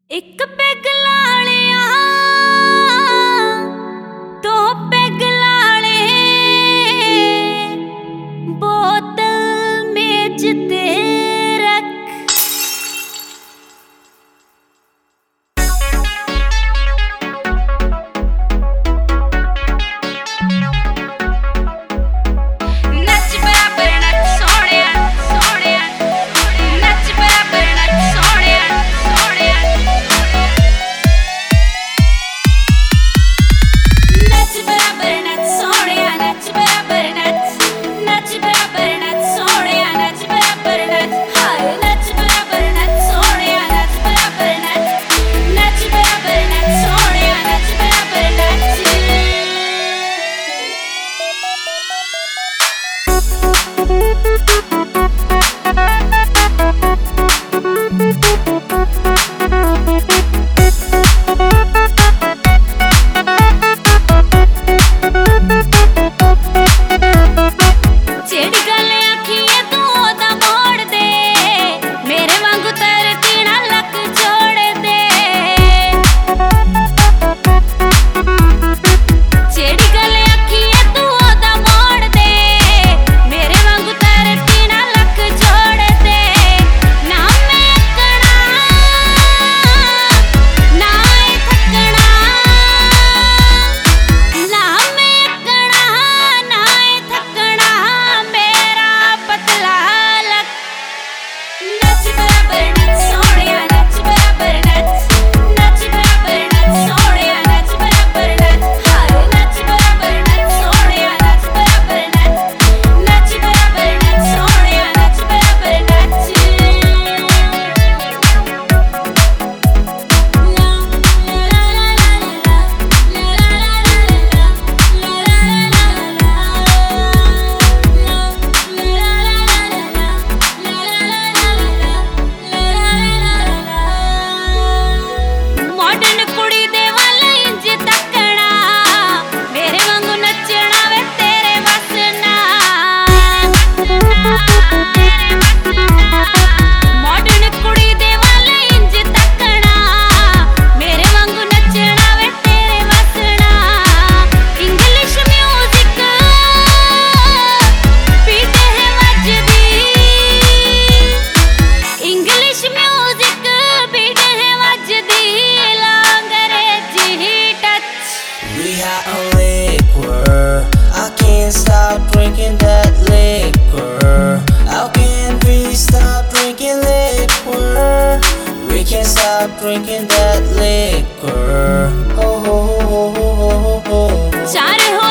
एक पैग लालिया दो पैग लाले बोतल मेज ते रख। नच बराबर नच सोहणिया सोहणिया, नच बराबर नच सोहणिया सोहणिया, नच बराबर नच सोहणिया नच बराबर नच, नच बराबर नच सोहणिया नच बराबर नच, हाय नच बराबर नच सोहणिया नच बराबर नच, नच बराबर नच सोहणिया नच बराबर नच। जेड़ी गल आखिए तू ओदा मोड़ दे, मेरे वांगू तरती ना लक जोड़ दे। जेड़ी गल आखिए तू ओदा मोड़ दे, मेरे वांगू तरती ना लक जोड़ दे। ना मैं अकड़ा ना थकना, ना मैं अकड़ा ना थकना, मेरा पतला लक। नच बराबर नच सोहणिया नच बराबर नच, नच बराबर नच सोहणिया नच बराबर नच, हाय नच बराबर नच सोहणिया नच बराबर नच, नच बराबर नच सोहणिया नच बराबर नच। मॉडर्न कुड़ी दे वाल इंज तकना, मेरे वांगू नचना वे तेरे बस ना। मॉडर्न कुड़ी दे वाल इंज तकना, मेरे वांगू नचना वे तेरे बस ना। इंग्लिश म्यूजिक बीट है वजदी, इंग्लिश म्यूजिक बीट है वजदी, अंग्रेजी touch. We got a liquor. I can't stop drinking that liquor. How can we stop drinking liquor? We can't stop drinking that liquor. Oh, oh, oh, oh, oh, oh, oh. चार हो